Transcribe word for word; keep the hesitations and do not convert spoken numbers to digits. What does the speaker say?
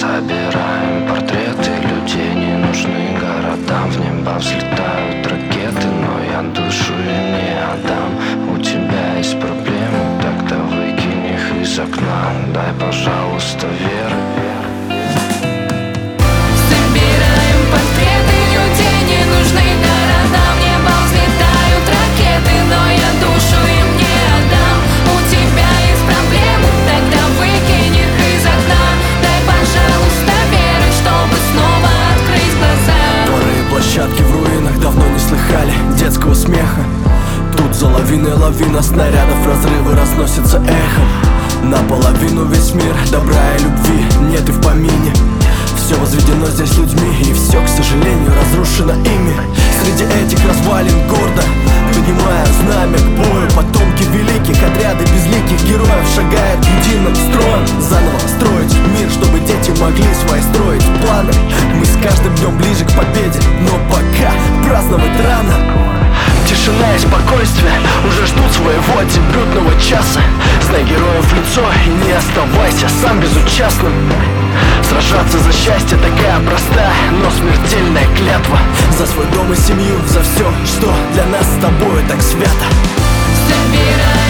Собираем портреты людей, не нужны городам. В небо взлетают ракеты, но я душу им не отдам. У тебя есть проблемы, тогда выкинь их из окна. Дай, пожалуйста, веры. Собираем портреты людей, не нужны города. В небо взлетают ракеты, но я душу им не отдам. У тебя есть проблемы, тогда выкинь их из окна. Дай, пожалуйста, веры, чтобы снова открыть глаза. Дворы и площадки в руинах давно не слыхали детского смеха. Тут за лавиной лавина снарядов, разрывы разносятся эхом. Наполовину весь мир добра и любви нет и в помине. Все возведено здесь людьми, и все, к сожалению, разрушено ими. Среди этих развалин гордо поднимая знамя к бою, потомки великих, отряды безликих героев шагают единым строем. Заново строить мир, чтобы дети могли свои строить планы. Мы с каждым днем ближе к победе, но пока праздновать рано. Тишина и спокойствие уже ждут своего дебютного часа. Знай героев в лицо и не оставайся сам безучастным. Сражаться за счастье такая простая, но смертельная клятва. За свой дом и семью, за все, что для нас с тобой так свято. Собирай